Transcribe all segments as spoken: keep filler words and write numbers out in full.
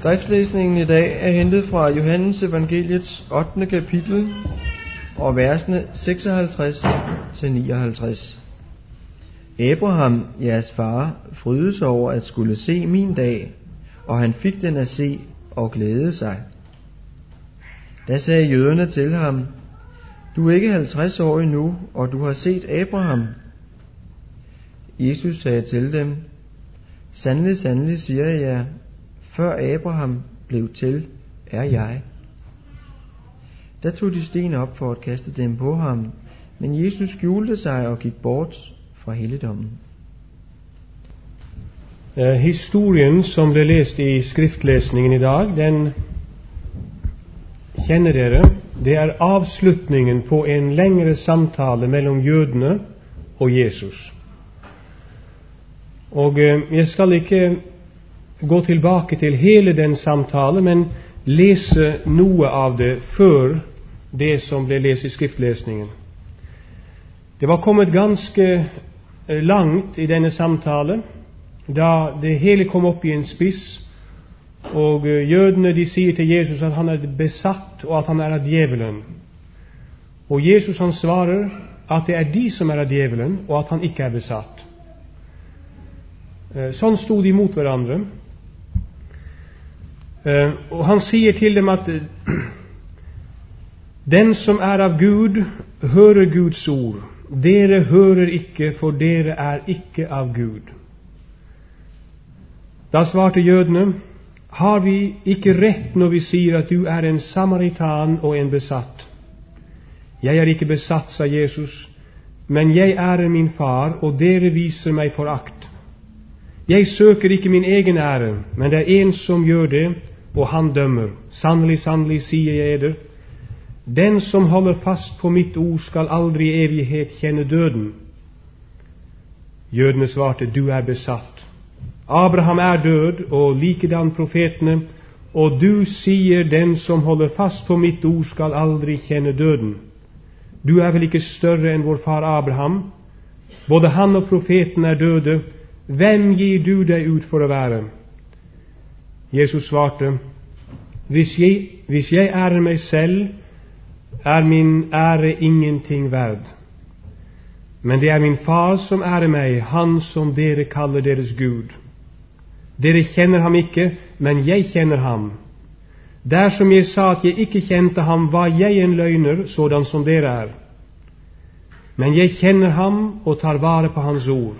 Skriftlæsningen i dag er hentet fra Johannes evangeliets ottende kapitel og versene seksoghalvtreds til nioghalvtreds. Abraham, jeres far, frydede sig over at skulle se min dag, og han fik den at se og glædede sig. Da sagde jøderne til ham: Du er ikke halvtreds år endnu, og du har set Abraham. Jesus sagde til dem: Sandelig, sandelig siger jeg jer, før Abraham blev til, er jeg. Da tog de sten op for at kaste dem på ham, men Jesus skjulte sig og gik bort fra helligdommen. Eh, historien som ble lest i skriftlesningen i dag, den kjenner dere. Det er avslutningen på en lengre samtale mellom jødene og Jesus. Og eh, jeg skal ikke gå tilbake til hele den samtale, men lese noe av det før det som ble lest i skriftlesningen. Det var kommet ganske langt i denne samtale, da det hele kom opp i en spiss, og jødene de sier til Jesus at han er besatt, og at han er av djevelen. Og Jesus han svarer at det er de som er av djevelen, og at han ikke er besatt. Sånn sto de mot hverandre. Uh, og han sier til dem at uh, den som er av Gud, hører Guds ord. Dere hører ikke, for dere er ikke av Gud. Da svarte jødene: Har vi ikke rett når vi sier at du er en samaritan og en besatt? Jeg er ikke besatt, sa Jesus, men jeg ærer min far, og dere viser meg forakt. Jeg søker ikke min egen ære, men det er en som gjør det, og han dømmer. Sannelig, sannelig, sier jeg eder, den som holder fast på mitt ord skal aldri i evighet kjenne døden. Jødene svarte: Du er besatt. Abraham er død, og likedan profetene, og du sier den som holder fast på mitt ord skal aldri kjenne døden. Du er vel ikke større enn vår far Abraham? Både han og profeten er døde. Hvem gir du deg ut for å være? Jesus svarte: hvis jeg, hvis jeg ærer meg selv, er min ære ingenting verd. Men det er min far som ærer meg, han som dere kaller deres Gud. Dere kjenner ham ikke, men jeg kjenner ham. Dersom jeg sa at jeg ikke kjente ham, var jeg en løgner, sådan som dere er. Men jeg kjenner ham og tar vare på hans ord.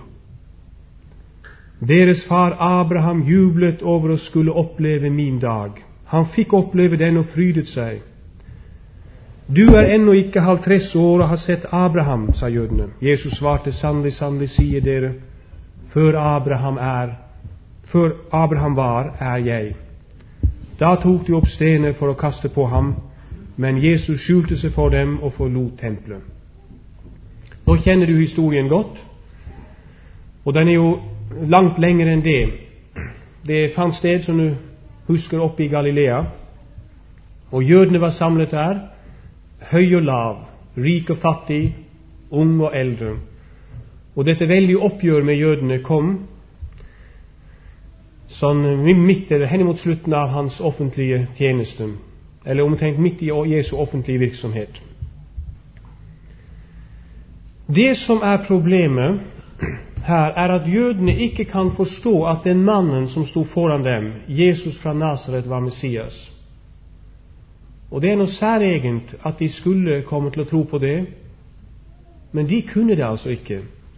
Deres far Abraham jublet over å skulle oppleve min dag. Han fikk oppleve den og frydet seg. Du er ennå ikke halvtreds år og har sett Abraham, sa jødene. Jesus svarte: Sannelig, sannelig, sier dere, før Abraham er, før Abraham var, er jeg. Da tok de opp stener for å kaste på ham, men Jesus skjulte seg for dem og forlot tempelet. Nå kjenner du historien godt, og den er jo langt lenger enn det. Det fant sted, som du husker, oppe i Galilea, og jødene var samlet der, høy og lav, rik og fattig, ung og eldre. Og dette veldige oppgjør med jødene kom sånn midt eller hen mot slutten av hans offentlige tjeneste, eller omtrent midt i Jesu offentlige virksomhet. Det som er problemet her, er at jødene ikke kan forstå at den mannen som sto foran dem, Jesus fra Nazaret, var Messias. Og det er noe særegent at de skulle komme til å tro på det, men de kunne det altså ikke.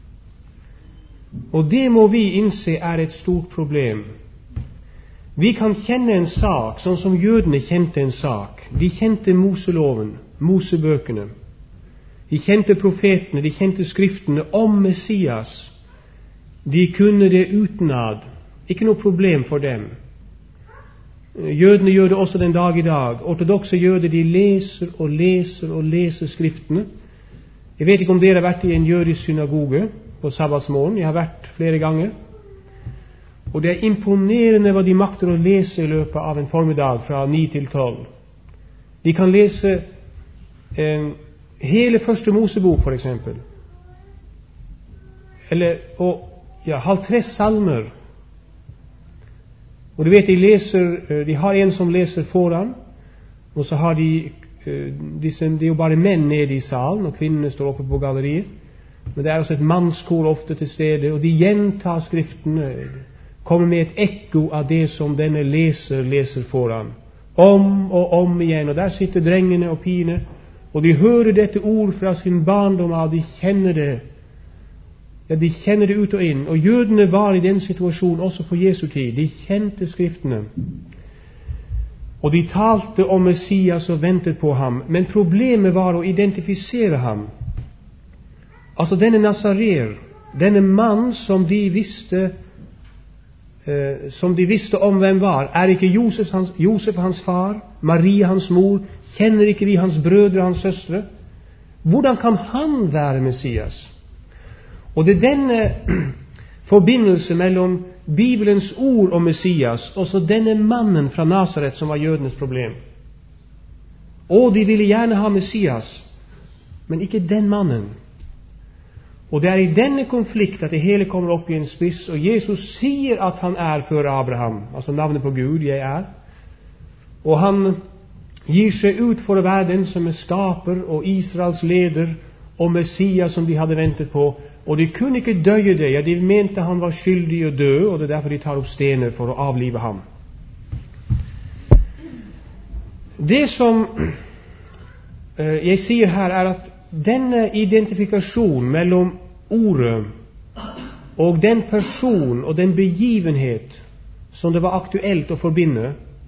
Og det må vi innse er et stort problem. Vi kan kjenne en sak sånn som jødene kjente en sak. De kjente Moseloven, Mosebøkene. De kjente profetene, de kjente skriftene om Messias. De kunne det utenad. Ikke noe problem for dem. Jødene gjør det også den dag i dag. Ortodokse jøder, de leser og leser og leser skriftene. Jeg vet ikke om dere har vært i en jødisk synagoge på sabbatsmorgen. Jeg har vært flere ganger. Og det er imponerende hva de makter å lese i løpet av en formiddag fra ni til tolv. De kan lese eh, hele første Mosebok, for eksempel. Eller, og, ja, halvtress salmer. Og du vet, de leser, de har en som leser foran, og så har de, disse, det er jo bare menn nede i salen, og kvinnene står oppe på galleriet. Men det er også et mannskor ofte til stede, og de gjentar skriftene, kommer med et ekko av det som denne leser leser foran. Om og om igjen, og der sitter drengene og pigene, og de hører dette ord fra sin barndom av, de kjenner det. Ja, de kjenner det ut og inn, og jødene var i den situasjonen også på Jesu tid. De kjente skriftene, og de talte om Messias og ventet på ham, men problemet var å identifisere ham. Altså denne Nazarer, denne mann som de visste eh, som de visste om hvem var, er ikke Josef hans, Josef hans far, Maria hans mor, kjenner ikke vi hans brødre, hans søstre? Hvordan kan han være Messias? Og det er denne forbindelse mellom Bibelens ord om Messias og så denne mannen fra Nazaret som var jødenes problem. Og de ville gjerne ha Messias, men ikke den mannen. Og det er i denne konflikt at det hele kommer opp i en spiss, og Jesus sier at han er før Abraham, altså navnet på Gud, jeg er. Og han gir seg ut for å være den som er skaper og Israels leder og Messias som de hadde ventet på. Og de kunne ikke døye det, ja, de mente han var skyldig å dø, og det er derfor de tar opp stener for å avlive ham. Det som uh, jeg sier her er at denne identifikasjon mellom ordet og den person og den begivenhet som det var aktuelt å forbinde,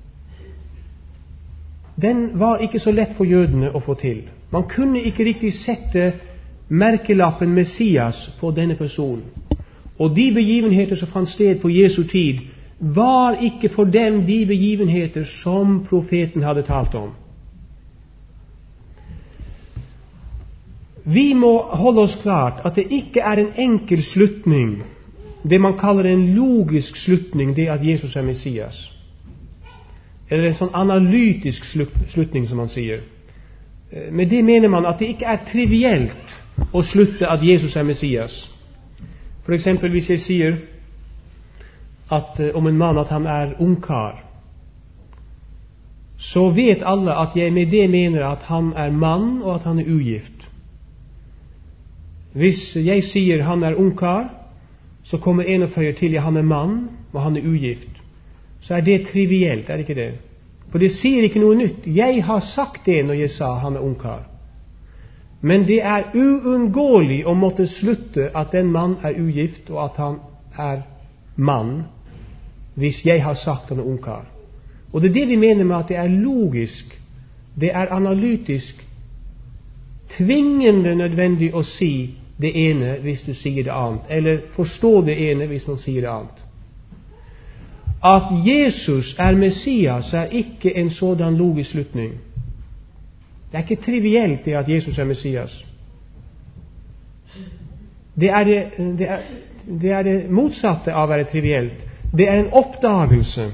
den var ikke så lett for jødene å få til. Man kunne ikke riktig sette merkelappen Messias på denne personen. Og de begivenheter som fant sted på Jesu tid, var ikke for dem de begivenheter som profeten hadde talt om. Vi må holde oss klart at det ikke er en enkel slutning, det man kaller en logisk slutning, det at Jesus er Messias. Eller en sånn analytisk slutning, som man sier. Med det mener man at det ikke er trivielt å slutte at Jesus er Messias. For eksempel hvis jeg sier at, om en mann at han er ungkar, så vet alle at jeg med det mener at han er mann og at han er ugift. Hvis jeg sier han er ungkar, så kommer en og føyer til ja, han er mann og han er ugift. Så er det trivielt, er det ikke det? For det sier ikke noe nytt. Jeg har sagt det når jeg sa han er ungkar. Men det er uunngåelig å måtte slutte at den mann er ugift og at han er mann, hvis jeg har sagt han er ungkar. Og det er det vi mener med at det er logisk, det er analytisk, tvingende nødvendig å si det ene hvis du sier det annet, eller forstå det ene hvis man sier det annet. At Jesus er Messias er ikke en sådan logisk slutning. Det er ikke trivielt det at Jesus er Messias. Det er det, det, er, det er det motsatte av å være trivielt. Det er en oppdagelse.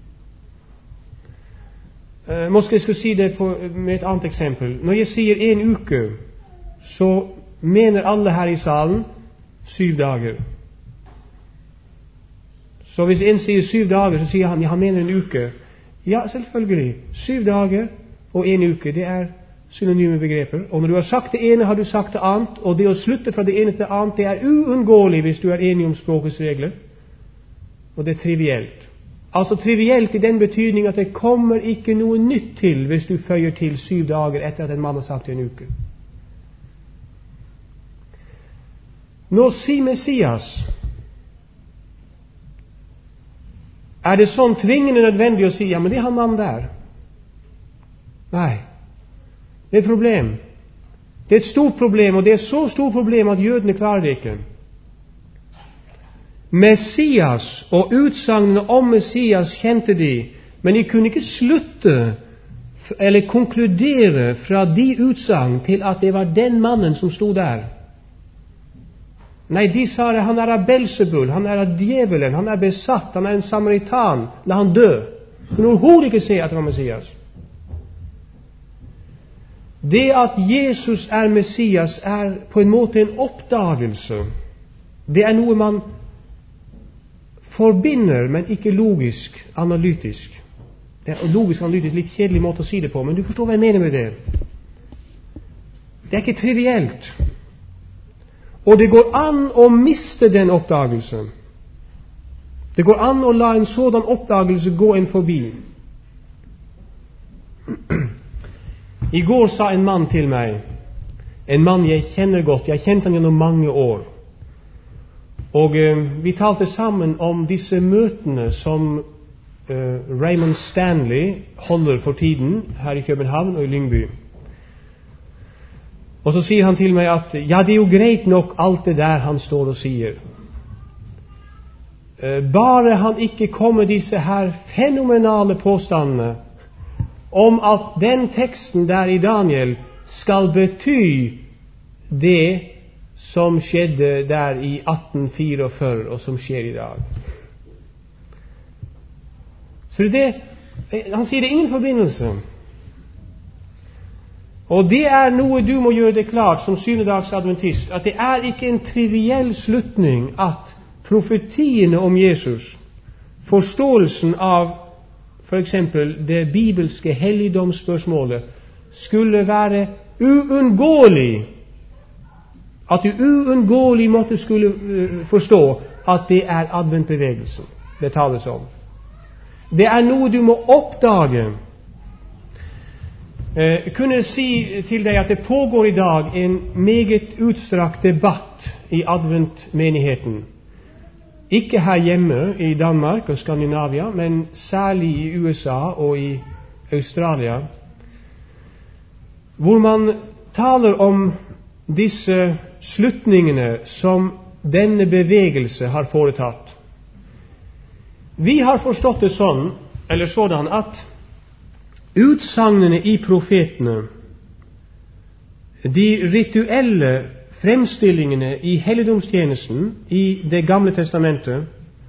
Uh, Måske jeg skal si det på, med et annet eksempel. Når jeg sier en uke, så mener alle her i salen syv dager. Så hvis en sier syv dager, så sier han, ja, han mener en uke. Ja, selvfølgelig. Syv dager og en uke, det er synonyme begreper. Og når du har sagt det ene, har du sagt det annet, og det å slutte fra det ene til det annet, det er uunngåelig hvis du er enig om språkets regler. Og det er trivielt. Altså trivielt i den betydning at det kommer ikke noe nytt til hvis du føyer til syv dager etter at en mann har sagt det en uke. Nå sier Messias, er det sånn tvingende nødvendig å si, ja, men det er han mann der. Nei. Det er et problem. Det er et stort problem, og det er så stort problem at jødene klarer det ikke. Messias og utsagnene om Messias kjente de, men de kunne ikke slutte eller konkludere fra de utsagn til at det var den mannen som stod der. Nei, de sa det, han er av Belzebul, han er av djevelen, han er besatt, han er en samaritan, la han dø. De kunne overhodet ikke se at det var Messias. Det at Jesus er Messias er på en måte en oppdagelse. Det er noe man forbinder, men ikke logisk, analytisk. Det er logisk analytisk litt kjedelig måte å si det på, men du forstår hva jeg mener med det. Det er ikke trivielt. Og det går an å miste den oppdagelsen. Det går an å la en sådan oppdagelse gå en forbi. I går sa en mann til meg, en mann jeg kjenner godt, jeg har kjent han gjennom mange år, og eh, vi talte sammen om disse møtene som eh, Raymond Stanley holder for tiden her i København og i Lyngby. Og så sier han til meg at ja, det er jo greit nok alt det der han står og sier. Eh, bare han ikke kommer disse her fenomenale påstandene om at den teksten der i Daniel skal bety det som skjedde der i atten førtifire og som skjer i dag. Så det, han sier det er ingen forbindelse. Og det er noe du må gjøre det klart som syvendedagsadventist, at det er ikke en triviell slutning at profetiene om Jesus, forståelsen av for eksempel det bibelske helligdomsspørsmålet, skulle være uunngåelig, at du uunngåelig måtte skulle uh, forstå at det er adventbevegelsen det tales om. Det er noe du må oppdage. Jeg kunne si til deg at det pågår i dag en meget utstrakt debatt i adventmenigheten. Ikke her hjemme i Danmark og Skandinavia, men særlig i U S A og i Australia, hvor man taler om disse slutningene som denne bevegelse har foretatt. Vi har forstått det sånn, eller sådan, at utsagnene i profetene, de rituelle fremstillingene i helligdomstjenesten i Det gamle testamentet,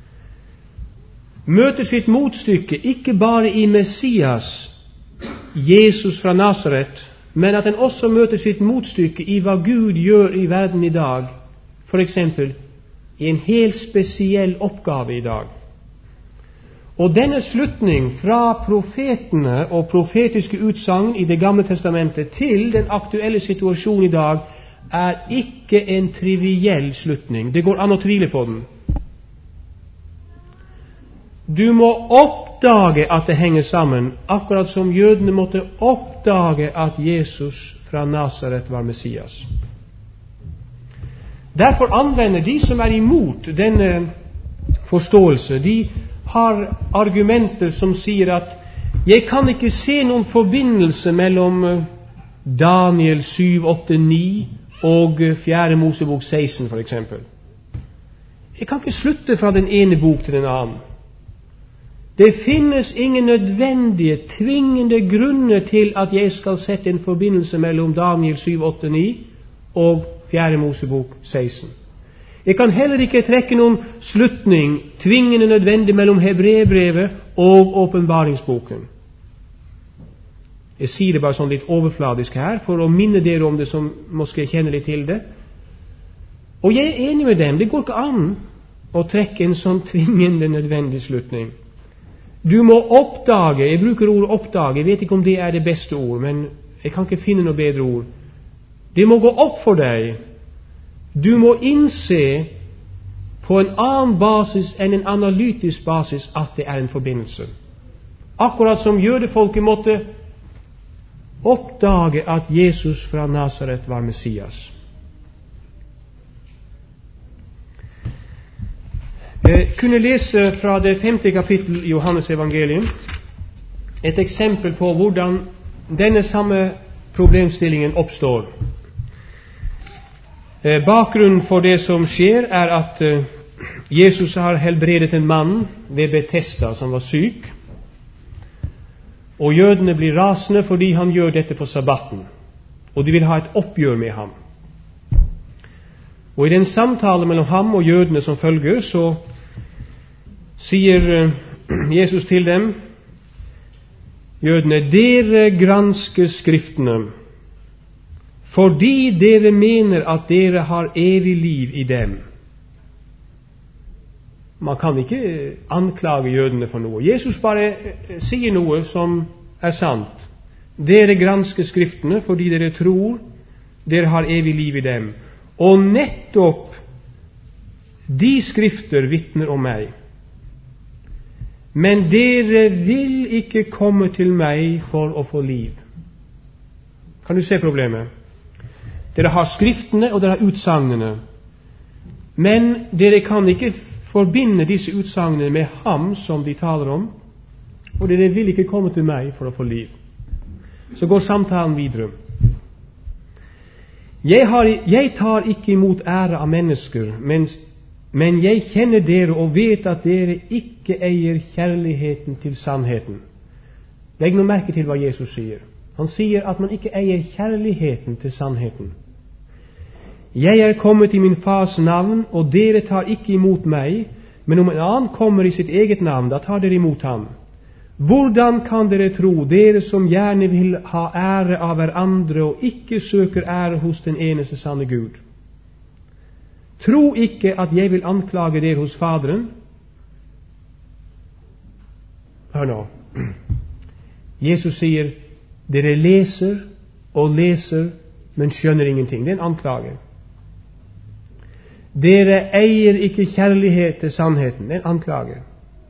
møter sitt motstykke ikke bare i Messias, Jesus fra Nazaret, men at den også møter sitt motstykke i hva Gud gjør i verden i dag, for eksempel i en helt spesiell oppgave i dag. Og denne slutning fra profetene og profetiske utsagn i Det gamle testamentet til den aktuelle situasjonen i dag er ikke en triviell slutning. Det går an å tvile på den. Du må oppdage at det henger sammen, akkurat som jødene måtte oppdage at Jesus fra Nazaret var Messias. Derfor anvender de som er imot denne forståelse, de har argumenter som sier at jeg kan ikke se noen forbindelse mellom Daniel syv, åtte, ni og fjerde Mosebok seksten for eksempel. Jeg kan ikke slutte fra den ene bok til den annen. Det finnes ingen nødvendige, tvingende grunner til at jeg skal sette en forbindelse mellom Daniel syv, åtte, ni og fjerde Mosebok seksten. Jeg kan heller ikke trekke noen slutning, tvingende nødvendig mellom Hebreerbrevet og åpenbaringsboken. Jeg sier det bare sånn litt overfladisk her, for å minne dere om det som måske kjenner litt til det. Og jeg er enig med dem, det går ikke an å trekke en sånn tvingende nødvendig slutning. Du må oppdage, jeg bruker ordet oppdage, jeg vet ikke om det er det beste ord, men jeg kan ikke finne noe bedre ord. Det må gå opp for deg. Du må innse på en annen basis enn en analytisk basis at det er en forbindelse. Akkurat som jødefolket måtte oppdage at Jesus fra Nazaret var Messias. Jeg kunne lese fra det femte kapittel i Johannes evangelium et eksempel på hvordan denne samme problemstillingen oppstår. Bakgrunnen for det som skjer er at Jesus har helbredet en mann ved Betesda som var syk, og jødene blir rasende fordi han gjør dette på sabbaten, og de vil ha et oppgjør med ham. Og i den samtale mellom ham og jødene som følger, så sier Jesus til dem, jødene, dere gransker skriftene, fordi dere mener at dere har evig liv i dem. man kan ikke anklage jødene for noe. Jesus bare sier noe som er sant. Dere gransker skriftene fordi dere tror dere har evig liv i dem. Og nettopp de skrifter vitner om meg. Men dere vil ikke komme til meg for å få liv. Kan du se problemet? Dere har skriftene og dere har utsagnene. Men dere kan ikke forbinde disse utsagnene med ham som de taler om, og dere vil ikke komme til meg for å få liv. Så går samtalen videre. Jeg, har, jeg tar ikke imot ære av mennesker, men, men jeg kjenner dere og vet at dere ikke eier kjærligheten til sannheten. Legg nå merke til hva Jesus sier. Han sier at man ikke eier kjærligheten til sannheten. Jeg er kommet i min fars navn, og dere tar ikke imot meg, men om en annen kommer i sitt eget navn, da tar dere imot ham. Hvordan kan dere tro, dere som gjerne vil ha ære av hverandre og ikke søker ære hos den eneste sanne Gud? Tro ikke at jeg vil anklage dere hos Faderen. Hør nå. Jesus sier, dere leser og leser, men skjønner ingenting. Det er en anklage. Dere eier ikke kjærlighet til sannheten. Det er en anklage.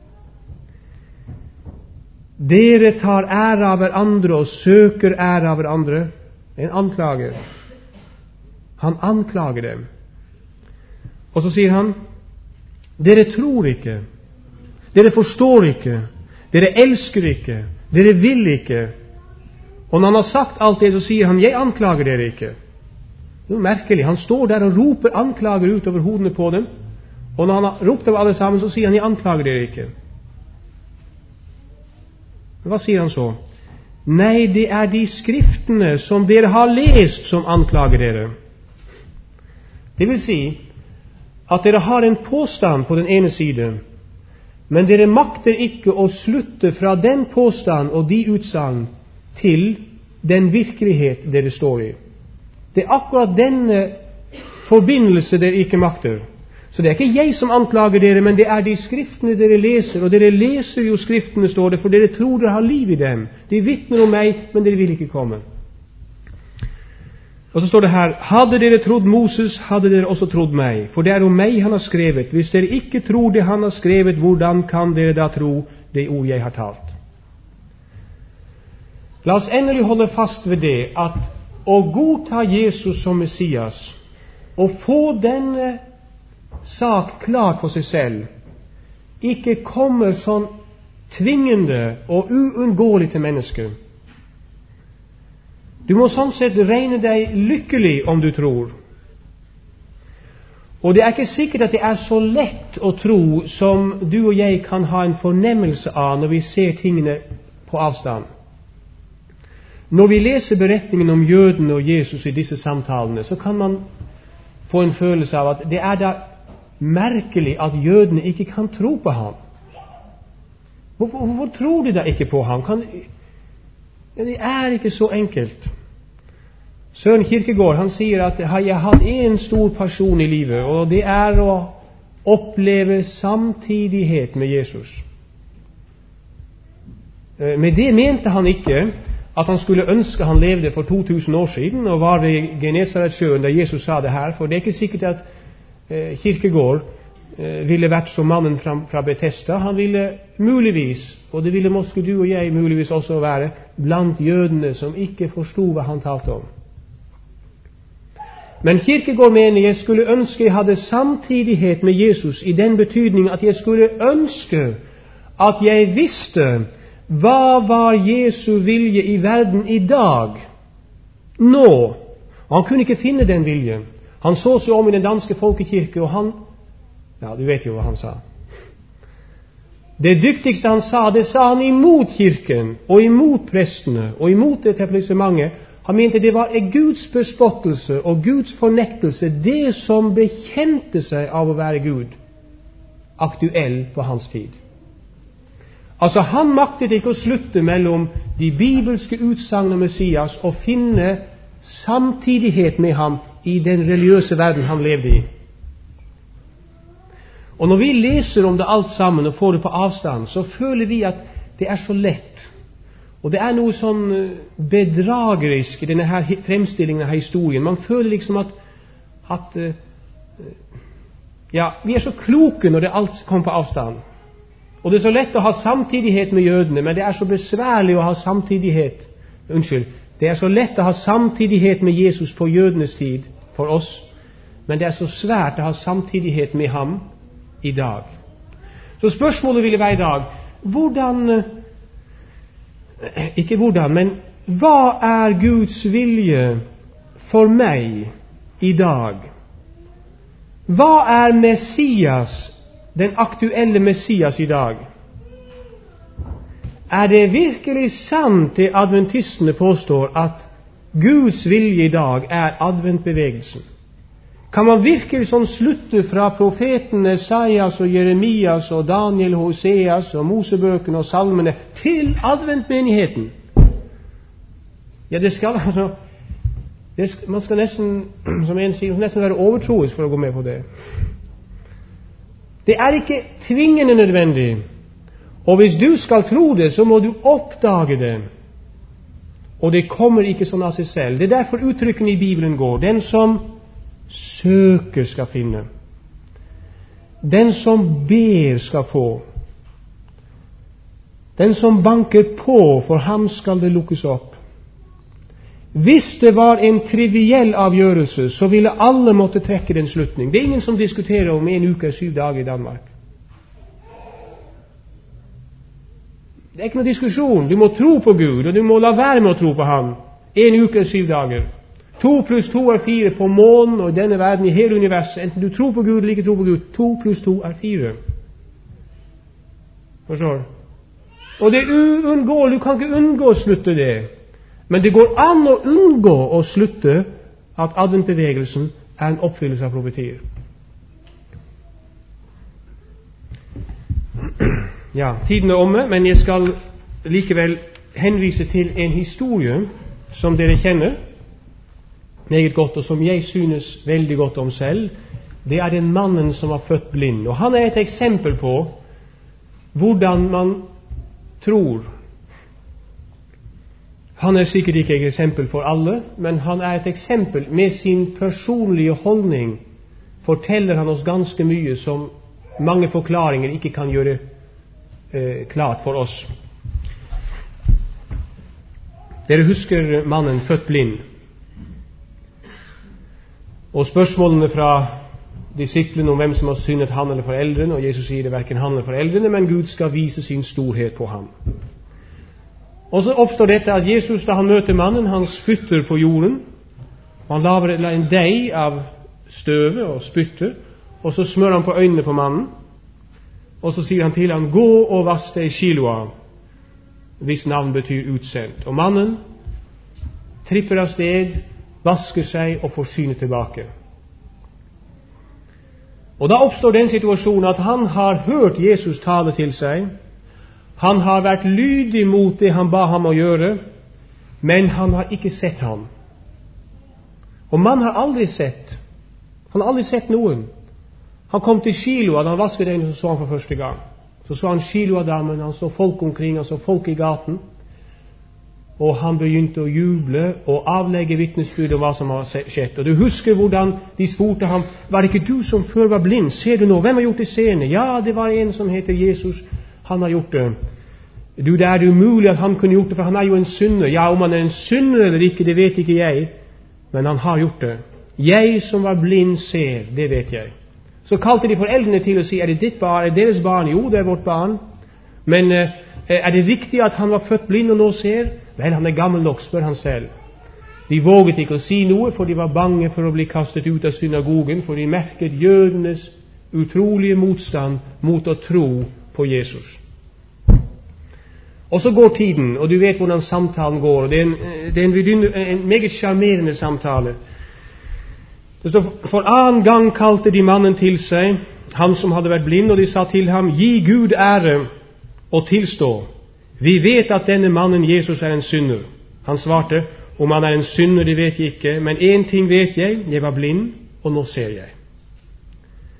Dere tar ære av hverandre og søker ære av hverandre. Det er en anklage. Han anklager dem. Og så sier han, dere tror ikke, dere forstår ikke, dere elsker ikke, dere vil ikke. Og når han har sagt alt det, så sier han, jeg anklager dere ikke. Det er merkelig. Han står der og roper anklager ut over hodene på dem. Og når han har ropt over alle sammen, så sier han, jeg anklager dere ikke. Hva sier han så? Nei, det er de skriftene som dere har lest som anklager dere. Det vil si at dere har en påstand på den ene siden, men dere makter ikke å slutte fra den påstand og de utsagn til den virkelighet dere står i. Det er akkurat denne forbindelse dere ikke makter. Så det er ikke jeg som anklager dere, men det er de skriftene dere leser, og dere leser jo skriftene, står det, for dere tror dere har liv i dem. De vitner om meg, men dere vil ikke komme. Og så står det her, hadde dere trodd Moses, hadde dere også trodd meg, for det er om meg han har skrevet. Hvis dere ikke tror det han har skrevet, hvordan kan dere da tro det ord jeg har talt? La oss endelig holde fast ved det, at å godta Jesus som Messias, og få denne sak klart for seg selv, ikke kommer sånn tvingende og uunngåelig til mennesker. Du må sånn sett regne deg lykkelig om du tror. Og det er ikke sikkert at det er så lett å tro som du og jeg kan ha en fornemmelse av når vi ser tingene på avstand. Når vi leser beretningen om jødene og Jesus i disse samtalene, så kan man få en følelse av at det er da merkelig at jødene ikke kan tro på ham. Hvorfor, hvorfor tror de da ikke på ham? Kan, ja, det er ikke så enkelt. Søren Kierkegaard, han sier at jeg har hatt en stor pasjon i livet, og det er å oppleve samtidighet med Jesus. Med det mente han ikke at han skulle ønske han levde for to tusen år siden og var ved Genesaretsjøen da Jesus sa det her, for det er ikke sikkert at Kierkegaard ville vært som mannen fra, fra Bethesda. Han ville muligvis, og det ville måske du og jeg muligvis også være, blant jødene som ikke forstod hva han talte om. Men Kierkegaard mener jeg skulle ønske jeg hadde samtidighet med Jesus i den betydning at jeg skulle ønske at jeg visste hva var Jesu vilje i verden i dag, nå. Og han kunne ikke finne den viljen. Han så seg om i den danske folkekirke, og han, ja, du vet jo hva han sa. Det dyktigste han sa, det sa han imot kirken, og imot prestene, og imot etablissementet. Han mente det var Guds bespottelse og Guds fornektelse, det som bekjente seg av å være Gud, aktuell på hans tid. Altså, han maktet ikke å slutte mellom de bibelske utsagn om Messias og finne samtidighet med ham i den religiøse verden han levde i. Og når vi leser om det alt sammen og får det på avstand, så føler vi at det er så lett. Og det er noe sånn bedragerisk i denne her fremstillingen av historien. Man føler liksom at, at ja, vi er så kloke når det alt kommer på avstand. Og det er så lett å ha samtidighet med jødene, men det er så besværlig å ha samtidighet. Unnskyld. Det er så lett å ha samtidighet med Jesus på jødenes tid for oss, men det er så svært å ha samtidighet med ham i dag. Så spørsmålet ville være i dag, hvordan, ikke hvordan, men hva er Guds vilje for meg i dag? Hva er Messias, den aktuelle Messias i dag? Er det virkelig sant det adventistene påstår at Guds vilje i dag er adventbevegelsen? Kan man virkelig sånn slutte fra profetene Esaias og Jeremias og Daniel og Hoseas og Mosebøkene og salmene til adventmenigheten? Ja, det skal altså det skal, man skal nesten, som en sier, nesten være overtroisk for å gå med på det. Det er ikke tvingende nødvendig. Og hvis du skal tro det, så må du oppdage det. Og det kommer ikke sånn av seg selv. Det er derfor uttrykkene i Bibelen går. Den som søker skal finne. Den som ber skal få. Den som banker på, for ham skal det lukkes opp. Hvis det var en triviell avgjørelse, så ville alle måtte trekke den slutning. Det er ingen som diskuterer om en uke og syv dager i Danmark. Det er ikke noe diskusjon. Du må tro på Gud, og du må la være med å tro på ham. En uke og syv dager. To pluss to er fire på månen og i denne verden, i hele universet. Enten du tror på Gud eller ikke tror på Gud. To pluss to er fire. Forstår? Og det er uunngåelig. Du kan ikke unngå å slutte det. Men det går an å unngå å slutte at adventbevegelsen er en oppfyllelse av profetier. Ja, tiden er omme, men jeg skal likevel henvise til en historie som dere kjenner meget godt, og som jeg synes veldig godt om selv. Det er den mannen som var født blind. Og han er et eksempel på hvordan man tror. Han er sikkert ikke et eksempel for alle, men han er et eksempel. Med sin personlige holdning forteller han oss ganske mye som mange forklaringer ikke kan gjøre eh, klart for oss. Dere husker mannen født blind. Og spørsmålene fra disiplene om hvem som har syndet, han eller foreldrene, og Jesus sier det hverken han eller foreldrene, men Gud skal vise sin storhet på ham. Og så oppstår dette at Jesus, da han møter mannen, han spytter på jorden, og han lager en deig av støvet og spytter, og så smører han på øynene på mannen, og så sier han til ham, gå og vask deg i Shiloah, hvis navn betyr utsendt. Og mannen tripper av sted, vasker seg og får synet tilbake. Og da oppstår den situasjonen at han har hørt Jesus tale til seg. Han har vært lydig mot det han ba ham å gjøre, men han har ikke sett ham. Og man har aldri sett. Han har aldri sett noen. Han kom til Shiloah, da han vasket øynene, så så han for første gang. Så så han Shiloah-damen, han så folk omkring, han så folk i gaten. Og han begynte å juble og avlegge vitnesbyrd om hva som har skjedd. Og du husker hvordan de spurte ham, var det ikke du som før var blind? Ser du nå? Hvem har gjort det seende? Ja, det var en som heter Jesus. Han har gjort det. Du, det er umulig at han kunne gjort det, for han er jo en synder. Ja, om han er en synder eller ikke, det vet ikke jeg. Men han har gjort det. Jeg som var blind ser, det vet jeg. Så kalte de foreldrene til å si, er det ditt barn? Er det deres barn? Jo, det er vårt barn. Men eh, er det riktig at han var født blind og nå ser? Vel, han er gammel nok, spør han selv. De våget ikke å si noe, for de var bange for å bli kastet ut av synagogen, for de merket jødenes utrolige motstand mot å tro på Jesus. Og så går tiden, og du vet hvordan samtalen går. Det er en, det er en, en meget charmerende samtale. Det står, for annen gang kalte de mannen til seg, han som hadde vært blind, og de sa til ham, gi Gud ære og tilstå. Vi vet at denne mannen Jesus er en synder. Han svarte, om han er en synder, det vet jeg ikke, men en ting vet jeg, jeg var blind, og nå ser jeg.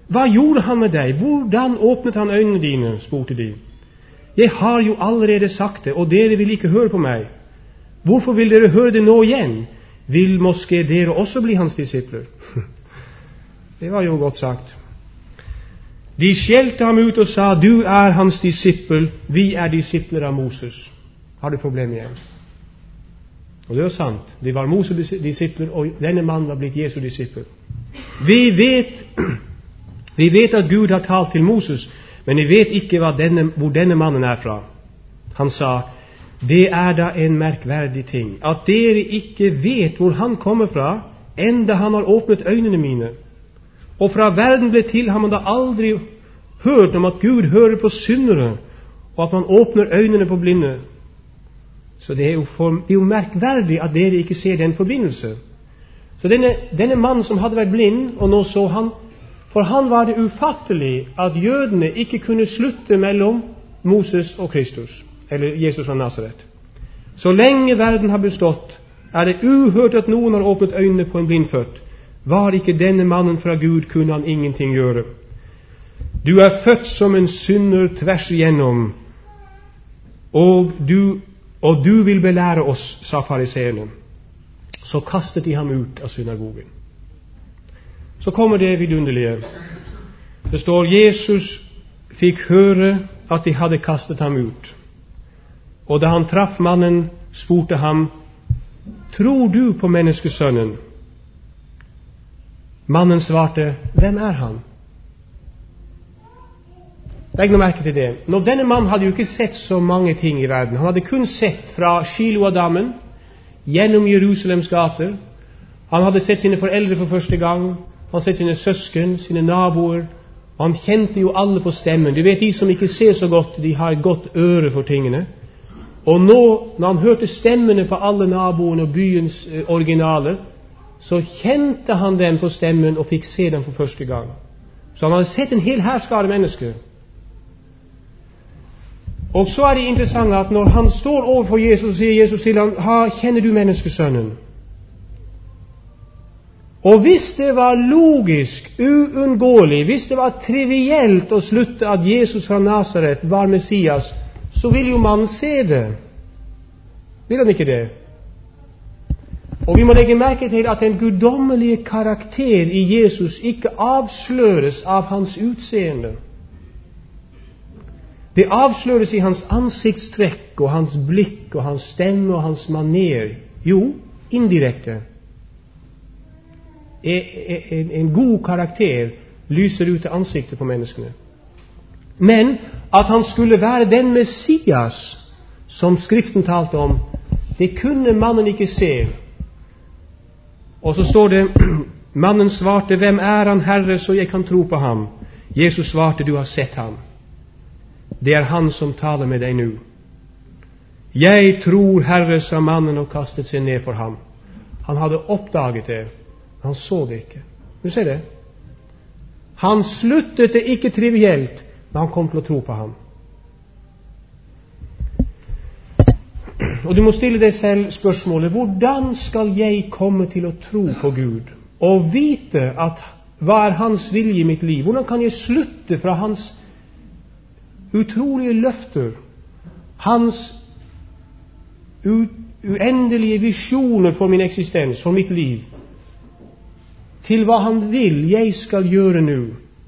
Hva gjorde han med deg? Hvordan åpnet han øynene dine? Spurte de. Jeg har jo allerede sagt det, og dere vil ikke høre på meg. Hvorfor vil dere høre det nå igjen? Vil måske dere også bli hans disipler? Det var jo godt sagt. De skjelte ham ut og sa, du er hans disippel, vi er disipler av Moses. Har du problem igjen? Og det var sant. De var Moses disipler, og denne mannen var blitt Jesu disippel. Vi vet, vi vet at Gud har talt til Moses, men vi vet ikke hva denne, hvor denne mannen er fra. Han sa, det er da en merkverdig ting, at dere ikke vet hvor han kommer fra, enda han har åpnet øynene mine. Og fra verden ble til har man da aldri hørt om at Gud hører på syndere, og at man åpner øynene på blinde. Så det er jo, for, det er jo merkverdig at dere ikke ser den forbindelse. Så denne, denne mannen som hadde vært blind, og nå så han, for han var det ufattelig at jødene ikke kunne slutte mellom Moses og Kristus, eller Jesus av Nazaret. Så lenge verden har bestått, er det uhørt at noen har åpnet øynene på en blindfødt. Var ikke denne mannen fra Gud, kunne han ingenting gjøre. Du er født som en synder tvers igjennom, og du, og du vil belære oss, sa fariseerne. Så kastet de ham ut av synagogen. Så kommer det vidunderlige. Det står, Jesus fikk høre at de hadde kastet ham ut. Og da han traff mannen, spurte ham, tror du på menneskesønnen? Mannen svarte, hvem er han? Legg noe merke til det. Når denne mannen hadde jo ikke sett så mange ting i verden. Han hadde kun sett fra Shiloah-dammen, gjennom Jerusalems gater. Han hadde sett sine foreldre for første gang. Han hadde sett sine søsken, sine naboer. Og han kjente jo alle på stemmen. Du vet, de som ikke ser så godt, de har et godt øre for tingene. Og nå, når han hørte stemmene på alle naboene og byens eh, originaler, så kjente han dem på stemmen og fikk se dem for første gang. Så han hadde sett en hel herskare mennesker. Og så er det interessant at når han står overfor Jesus, sier Jesus til ham, ha, kjenner du menneskesønnen? Og hvis det var logisk, uunngåelig, hvis det var trivielt å slutte at Jesus fra Nazaret var Messias, så vil jo mannen se det. Vil han ikke det? Og vi må legge merke til at den guddommelige karakter i Jesus ikke avsløres av hans utseende. Det avsløres i hans ansiktstrekk og hans blikk og hans stemme og hans maner. Jo, indirekte. En, en god karakter lyser ut til ansiktet på menneskene. Men at han skulle være den Messias som Skriften talte om, det kunne mannen ikke se. Og så står det, mannen svarte, hvem er han, Herre, så jeg kan tro på ham? Jesus svarte, du har sett ham. Det er han som taler med deg nå. Jeg tror, Herre, sa mannen og kastet seg ned for ham. Han hadde oppdaget det. Han så det ikke. Du ser det? Han sluttet det ikke trivielt, men han kom til å tro på ham. Og du må stille deg selv spørsmålet, hvordan skal jeg komme til å tro på Gud og vite at hva er hans vilje i mitt liv? Hvordan kan jeg slutte fra hans utrolige løfter, hans u- uendelige visjoner for min eksistens, for mitt liv, til hva han vil jeg skal gjøre nå?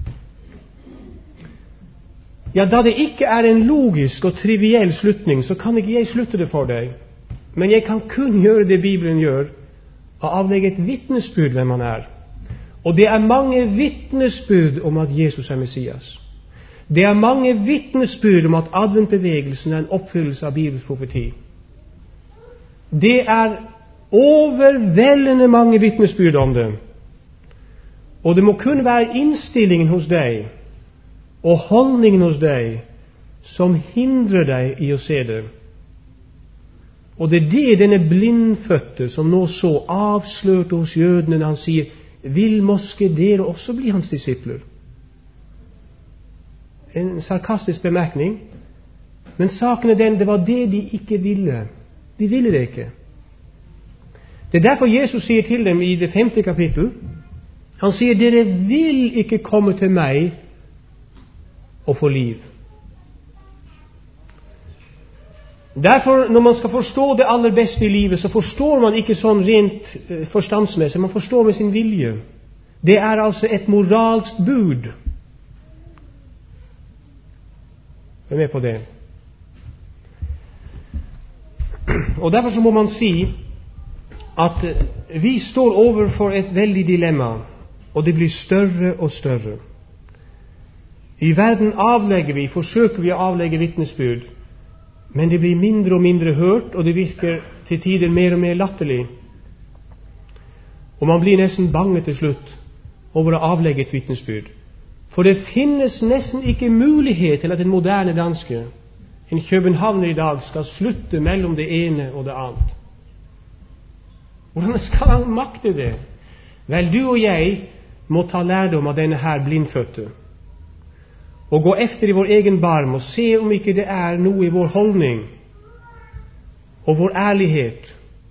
Ja, da det ikke er en logisk og triviell slutning, så kan ikke jeg slutte det for deg. Men jeg kan kun gjøre det Bibelen gjør, og avlegge et vittnesbyrd hvem han er. Og det er mange vittnesbyrd om at Jesus er Messias. Det er mange vittnesbyrd om at adventbevegelsen er en oppfyllelse av Bibels profeti. Det er overveldende mange vittnesbyrd om det. Og det må kun være innstillingen hos deg og holdningen hos deg som hindrer deg i å se det. Og det er det denne blindfødte som nå så avslørte hos jødene når han sier, vil måske dere også bli hans disipler? En sarkastisk bemerkning. Men saken er den, det var det de ikke ville. De ville det ikke. Det er derfor Jesus sier til dem i det femte kapittel, Han sier, dere vil ikke komme til meg og få liv. Derfor, når man skal forstå det aller beste i livet, så forstår man ikke sånn rent forstandsmessig, man forstår med sin vilje. Det er altså et moralsk bud. Er med på det? Og derfor så må man si at vi står overfor et veldig dilemma, og det blir større og større. I verden avlegger vi, forsøker vi å avlegge vitnesbyrd, men det blir mindre og mindre hørt, og det virker til tider mer og mer latterlig. Og man blir nesten bange til slutt over å avlegge et vitnesbyrd. For det finnes nesten ikke mulighet til at en moderne danske, en københavner i dag, skal slutte mellom det ene og det annet. Hvordan skal han makte det? Vel, du og jeg må ta lærdom av denne her blindfødte, og gå efter i vår egen barm og se om ikke det er noe i vår holdning og vår ærlighet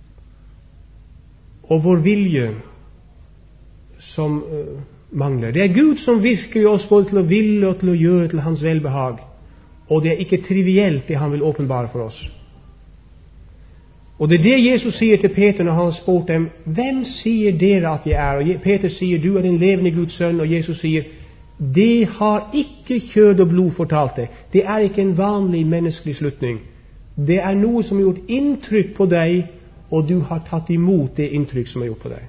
og vår vilje som uh, mangler. Det er Gud som virker i oss både til å ville og til å gjøre til hans velbehag, og det er ikke trivielt det han vil åpenbare for oss. Og det er det Jesus sier til Peter når han har spurt dem, hvem sier dere at jeg er? Og Peter sier, du er den levende Guds sønn, og Jesus sier, det har ikke kjød og blod fortalt deg. Det er ikke en vanlig menneskelig slutning. Det er noe som har gjort inntrykk på deg, og du har tatt imot det inntrykk som har gjort på deg.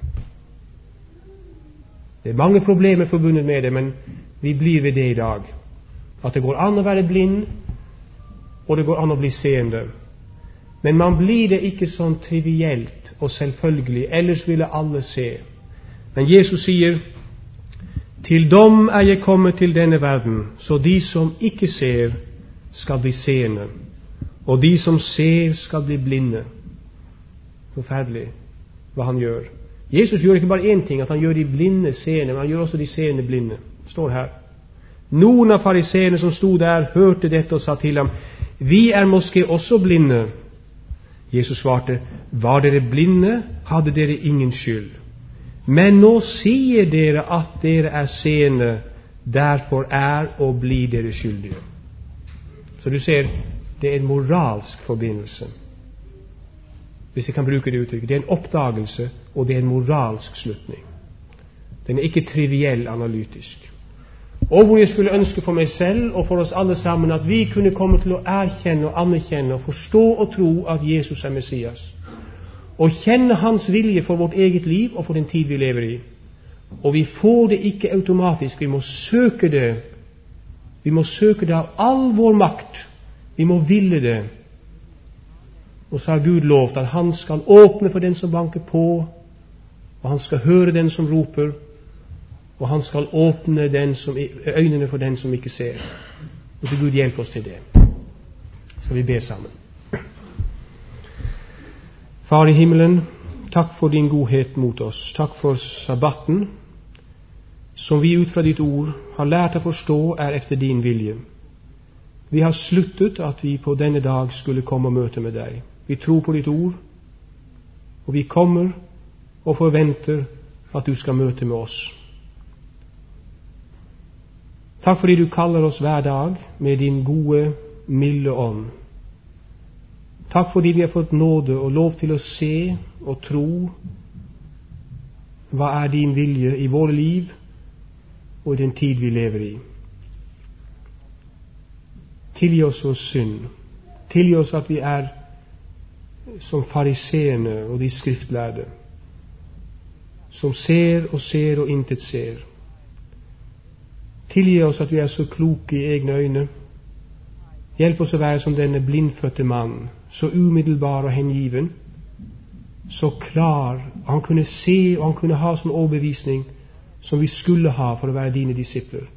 Det er mange problemer forbundet med det, men vi blir ved det i dag. At det går an å være blind, og det går an å bli seende. Men man blir det ikke sånn trivielt og selvfølgelig, ellers ville alle se. Men Jesus sier, til dem er jeg kommet til denne verden, så de som ikke ser skal bli seende, og de som ser skal bli blinde. Forferdelig hva han gjør. Jesus gjør ikke bare én ting, at han gjør de blinde seende, men han gjør også de seende blinde. Det står her. Noen av fariseerne som stod der, hørte dette og sa til ham, vi er måske også blinde. Jesus svarte, var dere blinde, hadde dere ingen skyld. Men nå sier dere at dere er seende, derfor er og blir dere skyldige. Så du ser, det er en moralsk forbindelse, hvis jeg kan bruke det uttrykket. Det er en oppdagelse, og det er en moralsk slutning. Den er ikke triviell analytisk. Og hvor jeg skulle ønske for meg selv og for oss alle sammen at vi kunne komme til å erkjenne og anerkjenne og forstå og tro at Jesus er Messias, og kjenne hans vilje for vårt eget liv og for den tid vi lever i. Og vi får det ikke automatisk, vi må søke det. Vi må søke det av all vår makt. Vi må ville det. Og så har Gud lovt at han skal åpne for den som banker på, og han skal høre den som roper, og han skal åpne den som, øynene for den som ikke ser. Og til Gud hjelpe oss til det. Skal vi be sammen. Far i himmelen, takk for din godhet mot oss. Takk for sabbaten, som vi ut fra ditt ord har lært å forstå er efter din vilje. Vi har sluttet at vi på denne dag skulle komme og møte med deg. Vi tror på ditt ord, og vi kommer og forventer at du skal møte med oss. Takk fordi du kaller oss hver dag med din gode, milde ånd. Takk fordi vi har fått nåde og lov til å se og tro hva er din vilje i våre liv og i den tid vi lever i. Tilgi oss vår synd. Tilgi oss at vi er som fariseerne og de skriftlærde, som ser og ser og intet ser. Tilgi oss at vi er så kloke i egne øyne. Hjelp oss å være som denne blindfødte mann, så umiddelbar og hengiven, så klar. Han kunne se og han kunne ha som overbevisning som vi skulle ha for å være dine disipler.